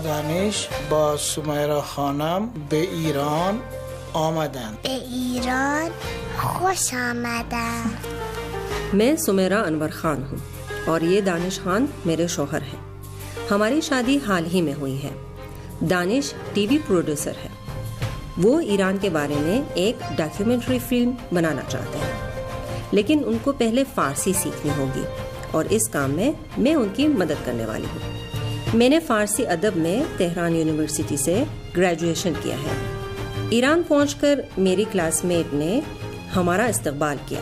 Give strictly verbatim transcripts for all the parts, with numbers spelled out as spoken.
دانش با سمیرا خانم به ایران آمدند. به ایران خوش آمدن. मैं सुमेरा अनवर खान हूँ और ये दानिश खान मेरे शौहर हैं। हमारी शादी हाल ही में हुई है। दानिश टीवी प्रोड्यूसर है। वो ईरान के बारे में एक डॉक्यूमेंट्री फिल्म बनाना चाहते हैं, लेकिन उनको पहले फ़ारसी सीखनी होगी और इस काम में मैं उनकी मदद करने वाली हूँ। मैंने फ़ारसी अदब में तेहरान यूनिवर्सिटी से ग्रेजुएशन किया है। ईरान पहुंचकर मेरी क्लासमेट ने हमारा इस्तकबाल किया।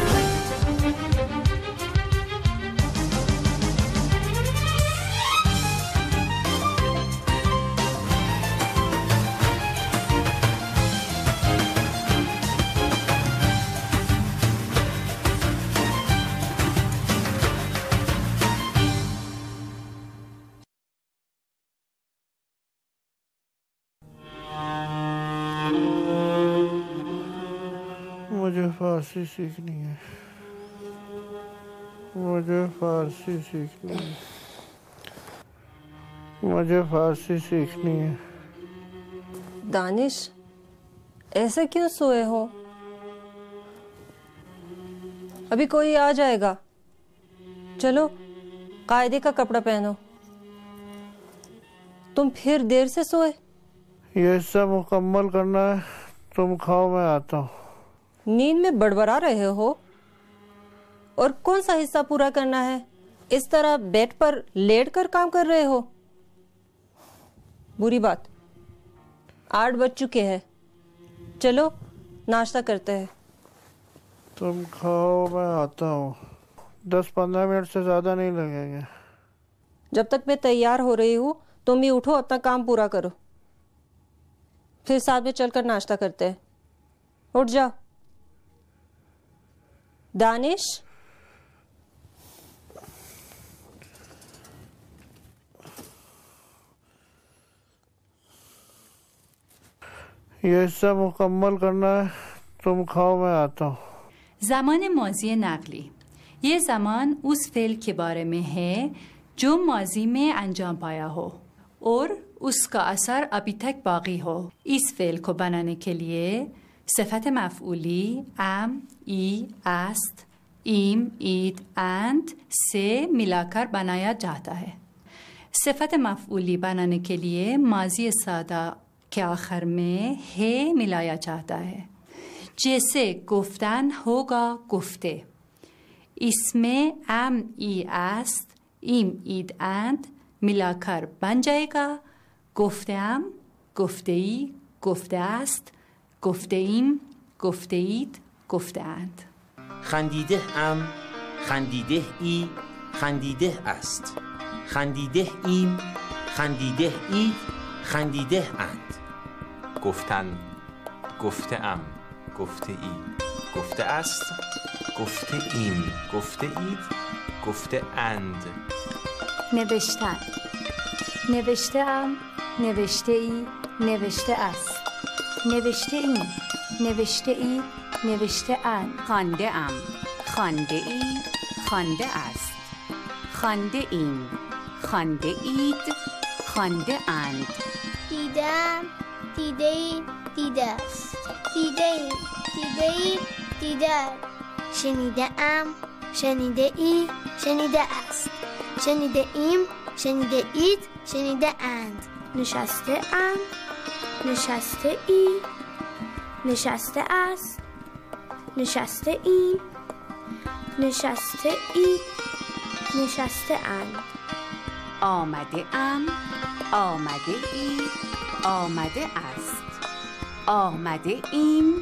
मुझे फारसी सीखनी है, मुझे फारसी सीखनी है, मुझे फारसी सीखनी है। दानिश, ऐसे क्यों सोए हो? अभी कोई आ जाएगा। चलो कायदे का कपड़ा पहनो। तुम फिर देर से सोए। ये सब मुकम्मल करना है, तुम खाओ, मैं आता हूँ। नींद में बड़बड़ा रहे हो और कौन सा हिस्सा पूरा करना है? इस तरह बेड पर लेट कर काम कर रहे हो। बुरी बात। आठ बज चुके हैं, चलो नाश्ता करते हैं। तुम खाओ, मैं आता हूँ। दस पंद्रह मिनट से ज्यादा नहीं लगेंगे। जब तक मैं तैयार हो रही हूँ तुम भी उठो, अपना काम पूरा करो, फिर साथ में चलकर नाश्ता करते हैं। उठ जाओ। दानिश, ये सब मुकम्मल करना है, तुम खाओ, मैं आता हूँ। ज़मान माज़ी नक़ली ये ज़मान उस फ़ेल के बारे में है जो माज़ी में अंजाम पाया हो और उसका असर अभी तक बाकी हो। इस फ़ेल को बनाने के लिए सिफ़त मफ़ऊली अम, ई, अस्त, इम, ईद, अंत से मिलाकर बनाया जाता है। सिफ़त मफ़ऊली बनाने के लिए माज़ी सादा के आखिर में है मिलाया जाता है। जैसे गुफ्तन होगा गुफ्ते। इसमें अम, ई, अस्त, इम, ईद, अंत मिलाकर बन जाएगा गुफ्तेम, गुफ्तेई, गुफ्ते است، گفته ایم، گفته اید، گفته اند. خندیده ام، خندیده ای، خندیده است. خندیده ایم، خندیده اید، خندیده اند. گفتن، گفته ام، گفته ای، گفته است، گفته ایم، گفته اید، گفته اند. نوشتن، نوشته ام، نوشته ای، نوشته است. نوشته ایم، نوشته ای، نوشته اند. خوانده ام، خوانده ای، خوانده است. خوانده ایم، خوانده اید، خوانده اند. دیدم، دیده ای، دیده است. دیده ای، دیده ای، دیده. شنیده ام، شنیده ای، شنیده است. شنیده ایم، شنیده اید، شنیده اند. نشسته ام، نشسته ای، نشسته است. نشسته ایم، نشسته ای، نشسته اند. آمده ام، آمده ای، آمده است. آمده ایم،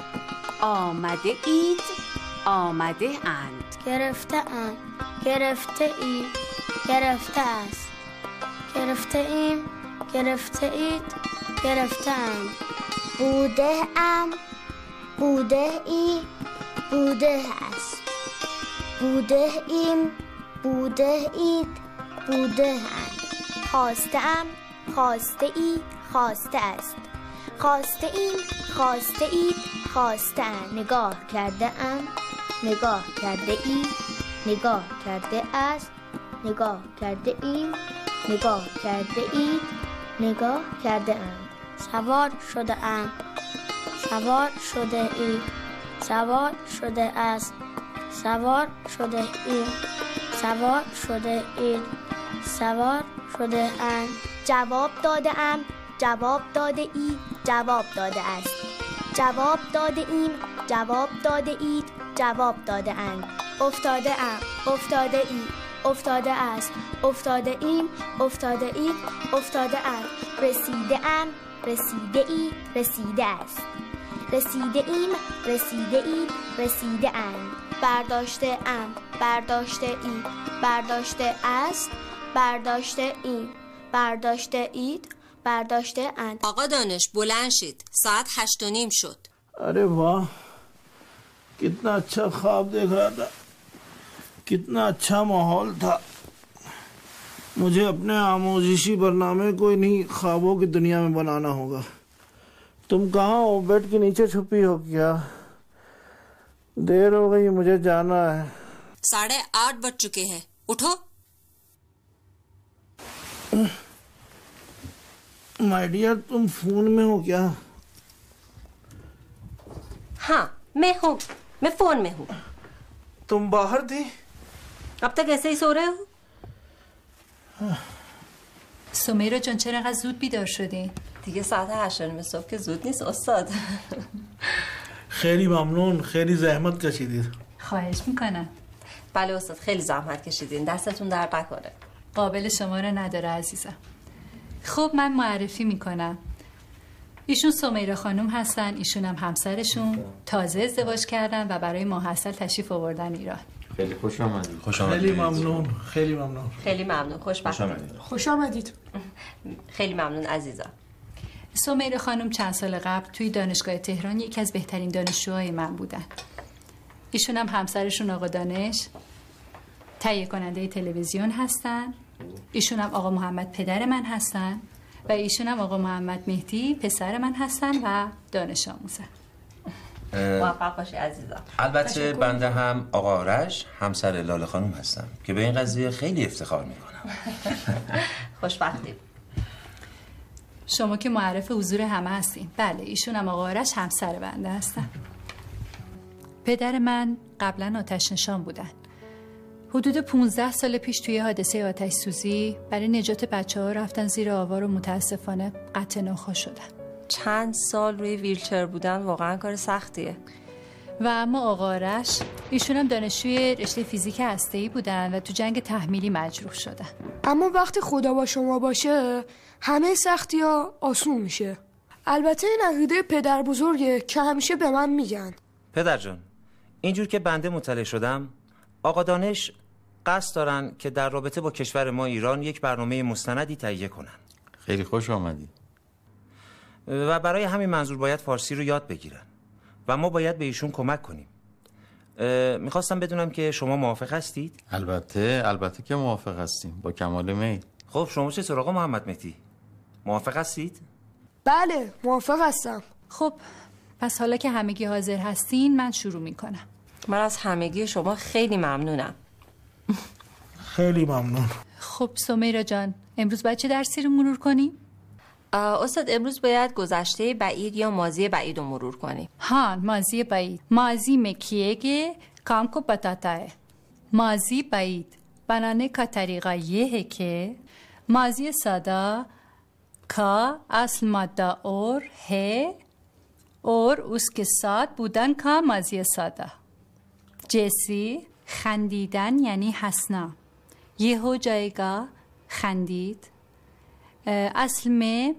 آمده اید، آمده اند. گرفته ام، گرفته ای، گرفته است. گرفته ایم، گرفته اید، گرفته ام. بوده ام، بوده ای، بوده است. بوده ایم، بوده اید، بوده اند. خواسته ام، خواسته ای، خواسته است. خواسته ایم، خواسته اید، خواسته اند. نگاه کرده ام، نگاه کرده ای، نگاه کرده است. نگاه کرده ایم، نگاه کرده اید، نگاه کرده ام. سوار شده ام. سوار شده ای. سوار شده است. سوار شده ای. سوار شده ای. سوار شده ام. جواب داده ام. جواب داده ای. جواب داده است. جواب داده ایم. جواب داده اید. جواب داده اند. افتاده ام. افتاده ای. افتاده است. افتاده ایم. افتاده اید. افتاده است. رسیده ام. رسیده ای. رسیده است. رسیده ایم. رسیده ای. رسیده اند. برداشته ام. برداشته ای. برداشته است. برداشته ایم. برداشته اید. برداشته اند. آقا دانش بلند شید، ساعت هشت و نیم شد. अरे वाह, कितना अच्छा ख्वाब देख रहा था, कितना अच्छा माहौल था. मुझे अपने आमोजिशी बरनामे को इन्हीं ख्वाबों की दुनिया में बनाना होगा. तुम कहाँ हो? बेड के नीचे छुपी हो क्या? देर हो गई, मुझे जाना है. साढ़े आठ बज चुके हैं, उठो. माय डियर, तुम फोन में हो क्या? हाँ, मैं हूँ. मैं फोन में हूँ. तुम बाहर थी? अब तक ऐसे ही सो रहे हो? سمیرا جان چرا انقدر زود بیدار شدین؟ دیگه ساعت هشت و نیم صبح که زود نیست استاد. خیلی ممنون, خیلی زحمت کشیدید. خواهش میکنم. بله استاد, خیلی زحمت کشیدین, دستتون درد نکنه. قابل شما رو نداره عزیزم. خب من معرفی میکنم. ایشون سمیرا خانم هستن. ایشون هم همسرشون تازه ازدواج کردن و برای ماحصل تشریف آوردن ایران. خیلی خوش آمدید. خوش آمدید. خیلی ممنون. خیلی ممنون. خیلی ممنون. خوش آمدید. خوش آمدید. خیلی ممنون عزیزم. سمیرا خانم چند سال قبل توی دانشگاه تهران یکی از بهترین دانشجوهای من بودن. ایشون هم همسرشون آقا دانش تهیه کننده تلویزیون هستن. ایشون هم آقا محمد پدر من هستن و ایشون هم آقا محمد مهدی پسر من هستن و دانش آموزن. موفق باشی عزیزم. البته بنده هم آقا آرش همسر لاله خانم هستم که به این قضیه خیلی افتخار میکنم. خوشبختیم. شما که معرف حضور همه هستین. بله ایشون هم آقا آرش همسر بنده هستن. پدر من قبلا آتش نشان بودن. حدود پونزده سال پیش توی حادثه آتش سوزی برای نجات بچه ها رفتن زیر آوار و متاسفانه قطع نخا شدن. چند سال روی ویلچر بودن واقعا کار سختیه. و اما آقا آرش ایشون هم دانشجوی رشته فیزیک هسته‌ای بودن و تو جنگ تحمیلی مجروح شدن. اما وقتی خدا با شما باشه همه سختی ها آسون میشه. البته این عقیده پدر بزرگه که همیشه به من میگن. پدر جان، اینجور که بنده مطلع شدم آقا دانش قصد دارن که در رابطه با کشور ما ایران یک برنامه مستندی تهیه کنن. خیلی خوش آمدید. و برای همین منظور باید فارسی رو یاد بگیرن و ما باید به ایشون کمک کنیم. میخواستم بدونم که شما موافق هستید؟ البته البته که موافق هستیم، با کمال میل. خب شما چطور آقا محمد مهدی؟ موافق هستید؟ بله موافق هستم. خب پس حالا که همگی حاضر هستین من شروع میکنم. من از همگی شما خیلی ممنونم. خیلی ممنون. خب سمیرا جان امروز باید چه درسی رو مرور کنیم؟ استاد امروز باید گذشته بعید یا ماضی بعید رو مرور کنیم. हाँ माजी بعید. माजी में किए गए काम को बताता है. माजी بعید बनाने का तरीका ये है कि माजी सादा का असल मादा और है और उसके साथ بودن का माजी सादा. जैसे خندیدن یعنی हंसना ये हो जाएगा खंदीद. اصل में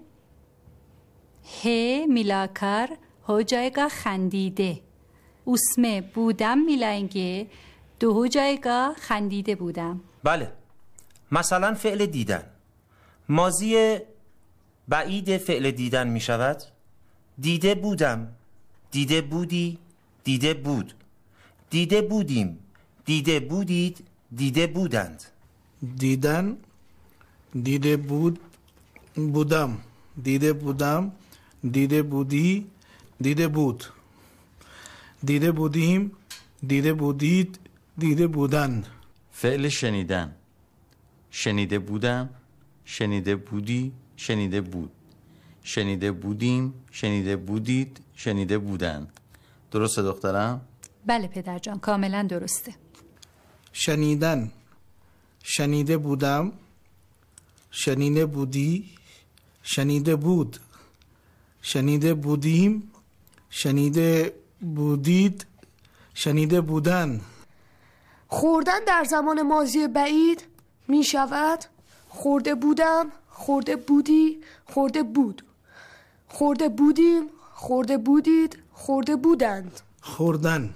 है मिलाकर हो जाएगा खंदीदे. उसमें بودم मिलाएंगे तो हो जाएगा खंदीदे بودم. بله مثلا فعل دیدن ماضی بعید فعل دیدن می شود دیده بودم، دیده بودی، دیده بود، دیده بودیم، دیده بودید، دیده بودند. دیدن، دیده بود، بودم، دیده بودم، دیده بودی، دیده بود، دیده بودیم، دیده بودید، دیده بودند. فعل شنیدن، شنیده بودم، شنیده بودی، شنیده بود. شنیده بودیم، شنیده بودید، شنیده بودن. درسته دخترم؟ بله پدر جان، کاملا درسته. شنیدن، شنیده بودم، شنیده بودی، شنیده بود، شنیده بودیم، شنیده بودید، شنیده بودن. خوردن در زمان ماضی بعید می شود خورده بودم، خورده بودی، خورده بود، خورده بودیم، خورده بودید، خورده بودند. خوردن،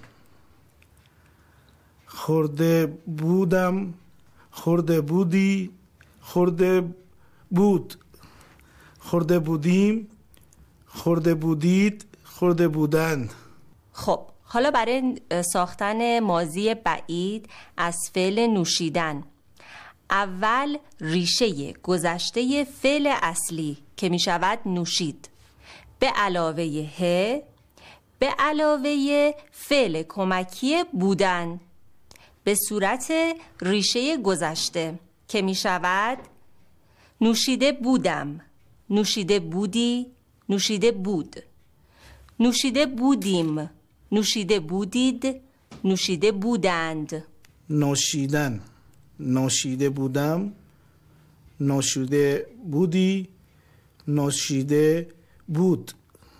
خورده بودم، خورده بودی، خورده بود، خورده بودیم، خورده بودید، خورده بودند. خب حالا برای ساختن ماضی بعید از فعل نوشیدن، اول ریشه گذشته فعل اصلی که می شود نوشید به علاوه ه به علاوه فعل کمکی بودن به صورت ریشه گذشته که می شود نوشیده بودم، نوشیده بودی، نوشیده بود، نوشیده بودیم، نوشیده بودید، نوشیده بودند. نوشیدن، نوشیده بودم، نوشیده بودی، نوشیده بود،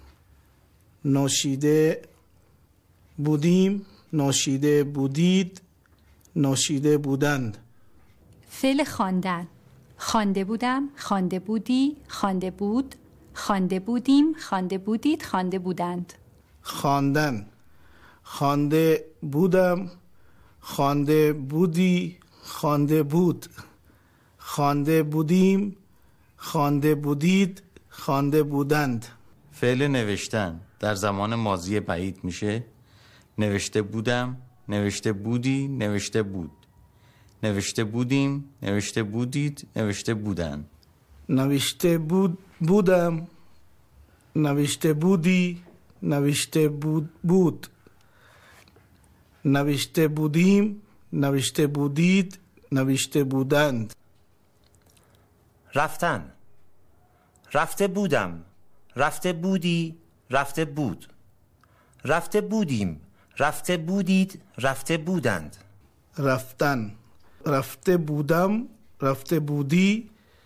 نوشیده بودیم، نوشیده بودید، نوشیده بودند. فعل خواندن، خوانده بودم، خوانده بودی، خوانده بود، خوانده بودیم، خوانده بودید، خوانده بودند. خواندن، خوانده بودم، خوانده بودی، خوانده بود، خوانده بودیم، خوانده بودید، خوانده بودند. فعل نوشتن در زمان ماضی بعید میشه نوشته بودم، نوشته بودی، نوشته بود، نوشته بودیم، نوشته بودید، نوشته بودن. نوشته بود بودم، نوشته بودی، نوشته بود بود، نوشته بودیم، نوشته بودید، نوشته بودند. رفتن، رفته بودم، رفته بودی، رفته بود، رفته بودیم، رفته بودید، رفته بودند. رفتن، رفته بودم، رفته بودی،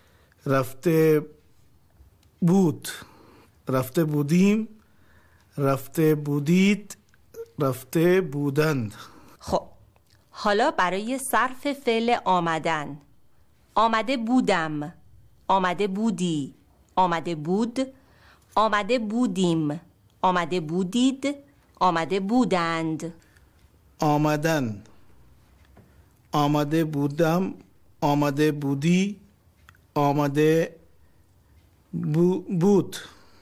رفته بود، رفته بودیم، رفته بودید، رفته بودند. خب حالا برای صرف فعل آمدن، آمده بودم، آمده بودی، آمده بود، آمده بودیم، آمده بودید، آمده بودند. آمدن، آمده بودم، آمده بودی، آمده بو بود،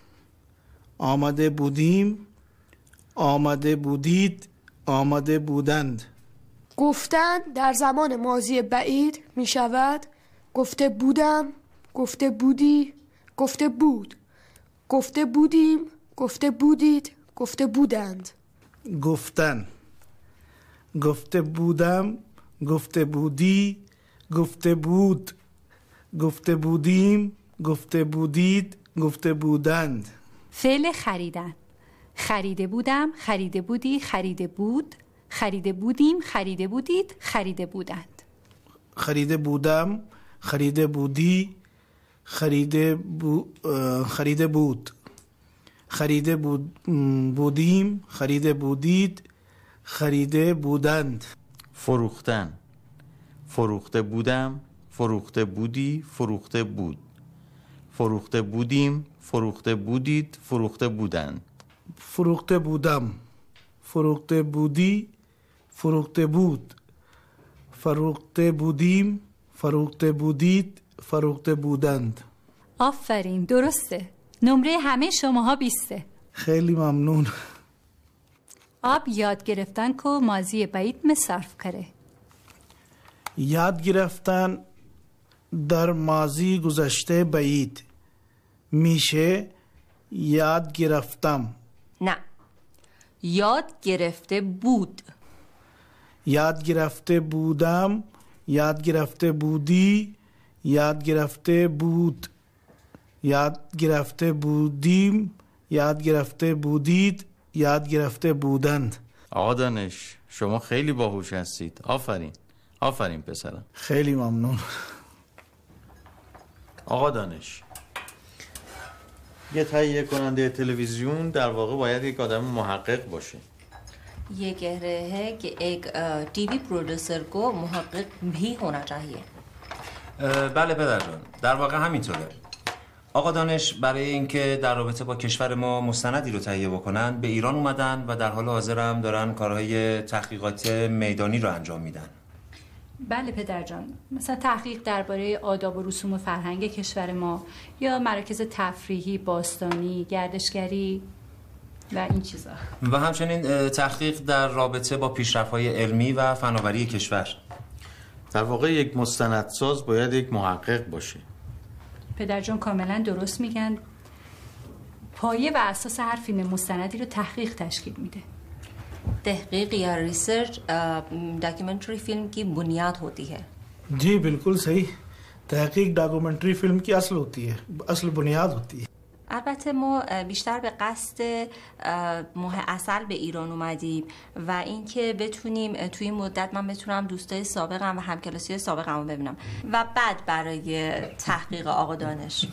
آمده بودیم، آمده بودید، آمده بودند. گفتن در زمان ماضی بعید می شود گفته بودم، گفته بودی، گفته بود، گفته بودیم، گفته بودید، گفته بودند. گفتن، گفته بودم، گفته بودی، گفته بود، گفته بودیم، گفته بودید، گفته بودند. فعل خریدن، خریده بودم، خریده بودی، خریده بود، خریده بودیم، خریده بودید، خریده بودند. خریده بودم، خریده بودی، خریده بو خریده بود، خریده بود بودیم، خریده بودید، خریده بودند. فروختن، فروخته بودم، فروخته بودی، فروخته بود، فروخته بودیم، فروخته بودید، فروخته بودند. فروخته بودم، فروخته بودی، فروخته بود، فروخته بودیم، فروخته بودید، فروخته بودند. آفرین، درسته. نمره همه شماها بیسته. خیلی ممنون. آب یاد گرفتن کو ماضی بعید میں صرف کرے. یاد گرفتن در ماضی گذشته بعید میشه یاد گرفتم. نه، یاد گرفته بود. یاد گرفته بودم، یاد گرفته بودی، یاد گرفته بود، یاد گرفته بودیم، یاد گرفته بودید، یاد گرفته بودند. آقا دانش شما خیلی باهوش هستید. آفرین آفرین پسرم. خیلی ممنون. آقا دانش یه تهیه کننده تلویزیون در واقع باید یک آدم محقق باشه. ये कह रहे हैं कि एक टीवी प्रोड्यूसर को محقق भी होना चाहिए. بله پدر جان، در واقع همینطوره. آقا دانش برای اینکه در رابطه با کشور ما مستندی رو تهیه بکنن به ایران اومدن و در حال حاضر هم دارن کارهای تحقیقات میدانی رو انجام میدن. بله پدر جان، مثلا تحقیق درباره آداب و رسوم و فرهنگ کشور ما یا مراکز تفریحی، باستانی، گردشگری و این چیزا، و همچنین تحقیق در رابطه با پیشرفت‌های علمی و فناوری کشور. در واقع یک مستندساز باید یک محقق باشه. پدر جان کاملا درست میگن. پایه و اساس هر فیلم مستندی رو تحقیق تشکیل میده. تحقیق یا ریسرچ डॉक्यूमेंट्री फिल्म की बुनियाद होती है. जी बिल्कुल सही. तहकीक डॉक्यूमेंट्री फिल्म की असल होती है, असल बुनियाद होती है. البته ما بیشتر به قصد ماه عسل به ایران اومدیم و اینکه بتونیم توی این مدت من بتونم دوستای سابقم و همکلاسی سابقم رو ببینم و بعد برای تحقیق آقا دانش.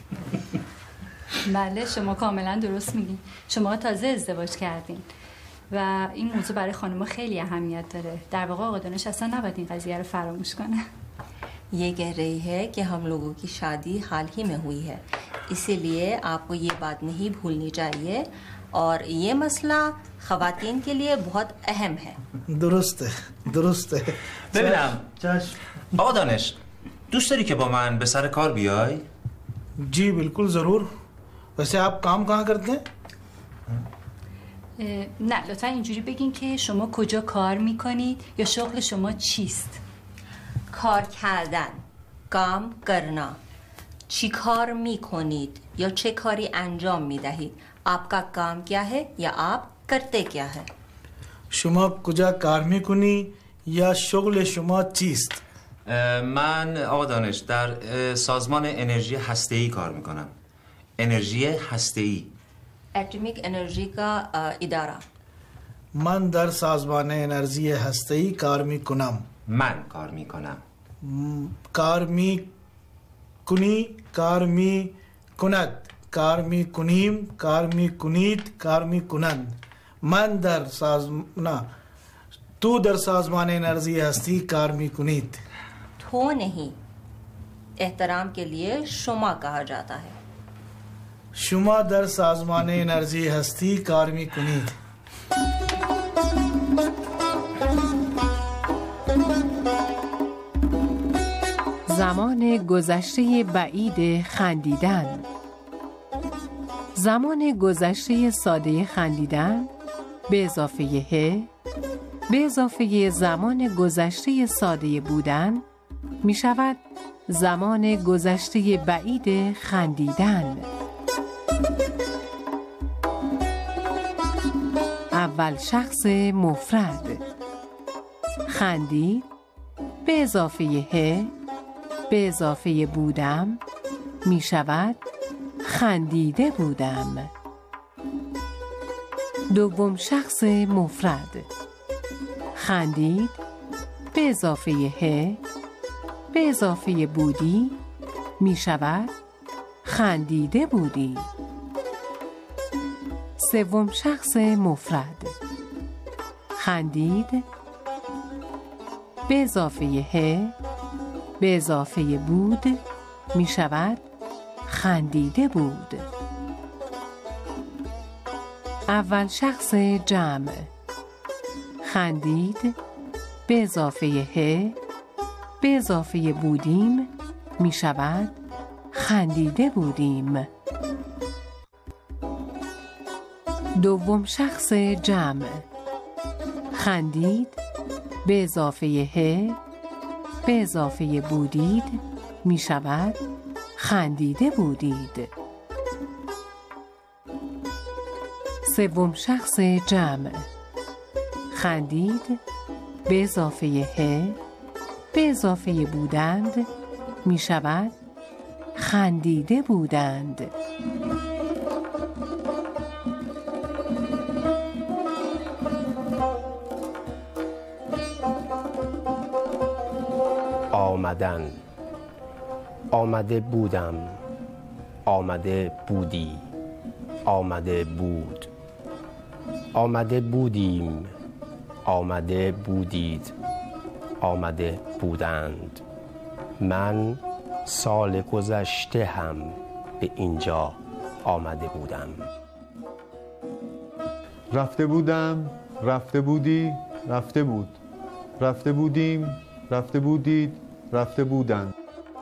بله شما کاملا درست میگین. شما تازه ازدواج کردین و این موضوع برای خانم‌ها خیلی اهمیت داره. در واقع آقا دانش اصلا نباید این قضیه رو فراموش کنه. ये कह रही है कि हम लोगों की शादी हाल ही में हुई है, इसीलिए आपको ये बात नहीं भूलनी चाहिए और ये मसला ख़वातीन के लिए बहुत अहम है. درسته درسته. ببینم آقا دانش دوست داری که با من به سر کار بیای؟ जी बिल्कुल ज़रूर. वैसे आप काम कहाँ करते हैं؟ نه لطفا اینجوری بگین که شما کجا کار میکنید یا شغل شما چیست. کار کردن، کام کرنا. چی کار میکنید یا چه کاری انجام میدهید. आपका काम क्या है या आप करते क्या है. شما کجا کار میکنی یا شغل شما چیست؟ من آقا دانش در سازمان انرژی هسته‌ای کار میکنم. انرژی هسته‌ای. एटॉमिक एनर्जी का इदारा. من در سازمان انرژی هسته‌ای کار میکنم. من کار میکنم. کار میکنی، کار میکند، کار میکنیم، کار میکنید، کار میکنند. من در سازمان نه تو در سازمان انرژی هستی کار میکنید. تو नहीं, एहतराम के लिए शुमा कहा जाता है. شما در سازمان انرژی هستی کار میکنید. زمان گذشته بعید خندیدن. زمان گذشته ساده خندیدن به اضافه ه به اضافه زمان گذشته ساده بودن می شود زمان گذشته بعید خندیدن. اول شخص مفرد. خندید به اضافه ه به اضافه بودم می شود خندیده بودم. دوم شخص مفرد. خندید به اضافه ه به اضافه بودی می شود خندیده بودی. سوم شخص مفرد. خندید به اضافه ه به اضافه بود می شود خندیده بود. اول شخص جمع. خندید به اضافه ه به اضافه بودیم می شود خندیده بودیم. دوم شخص جمع. خندید به اضافه ه به اضافه بودید می شود خندیده بودید. سوم شخص جمع. خندید به اضافه ه به اضافه بودند می شود خندیده بودند. آمدن، آمده بودم، آمده بودی، آمده بود، آمده بودیم، آمده بودید، آمده بودند. من سال گذشته هم به اینجا آمده بودم. رفته بودم، رفته بودی، رفته بود، رفته بودیم، رفته بودید، رفته بودند.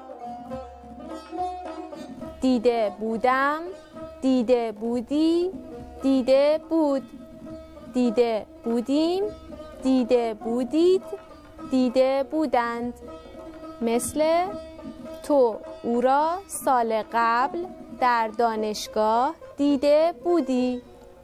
دیده بودم، دیده بودی، دیده بود، دیده بودیم، دیده بودید، دیده بودند. مثل تو او را سال قبل در دانشگاه دیده بودی.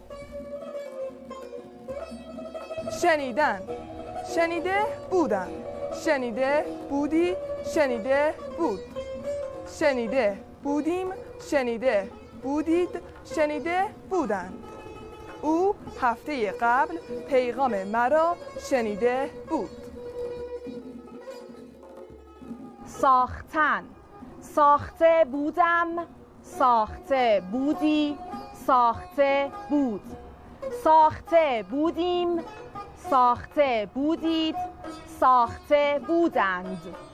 شنیدن، شنیده بودن، شنیده بودی، شنیده بود، شنیده بودیم، شنیده بودید، شنیده بودند. او هفته قبل پیغام مرا شنیده بود. ساختن، ساخته بودم، ساخته بودی، ساخته بود، ساخته بودیم، ساخته بودید، ساخته بودند.